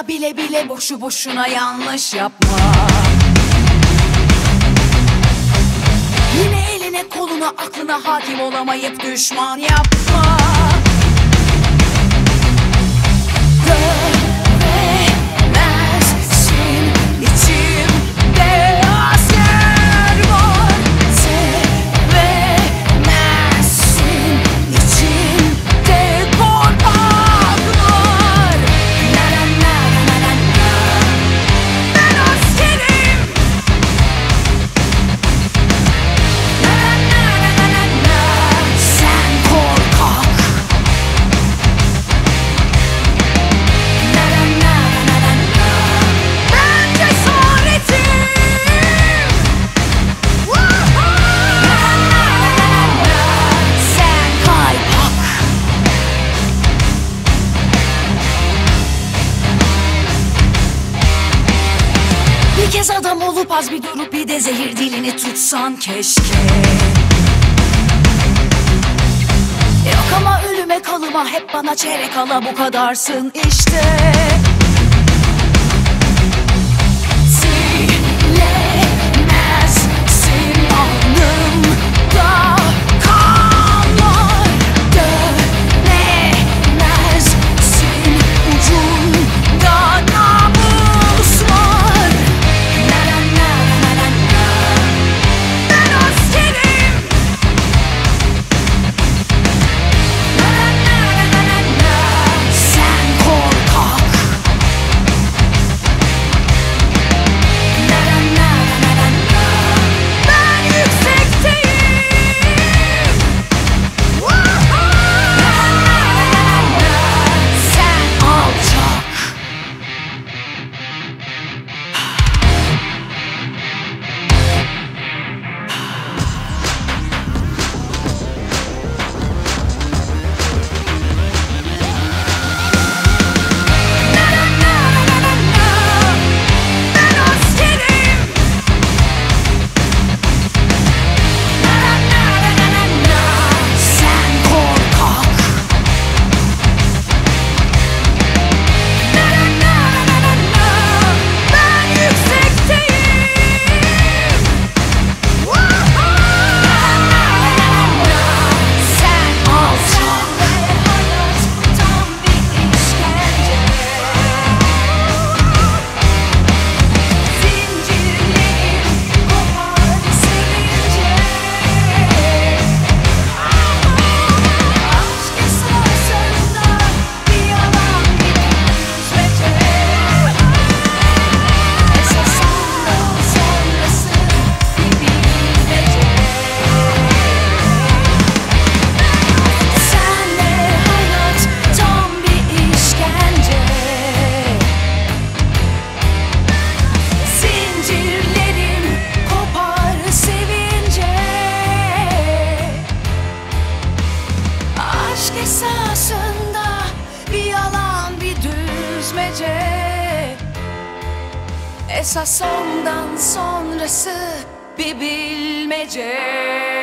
da bile bile boşu boşuna yanlış yapma. Yine eline koluna aklına hakim olamayıp düşman yapma. Göremezsin içimde asker var. Sevemezsin içimde korkak var. Na na na na na na. Ben askerim. Na na na na na na. Sen korkak. Na na na na na na. Ben cesaretim. Woohoo! Na na na na na. Sen kaypak. Bir kez adam olup az bir durup bir de zehir dilini tutsan keşke. Yok ama ölüme kalıma hep bana çeyrek ala bu kadarsın işte. Silemezsin alnımda kanlar. Dönemezsin ucunda namus var. Na na na na na na. Ben askerim. Na na na na na na. Sen korkak. Na na na na na na. Ben yüksekteyim. Woohoo! Na na na na na. Sen alçak. Na na na na na na. Ben askerim. Na na na na na na. Sen korkak. Na na na na na na. Ben yüksekteyim. Woohoo! Na na na na na. Sen alçak. Hayat tam bir işkence. Zincirlerim kopar sevince. Aşk esasında bir yalan bir düzmece. Esasından sonrası bir bilmece. Senle hayat tam bir işkence. Zincirlerim kopar sevince. Aşk esasında bir yalan bir düzmece. Esas ondan sonrası bir bilmece.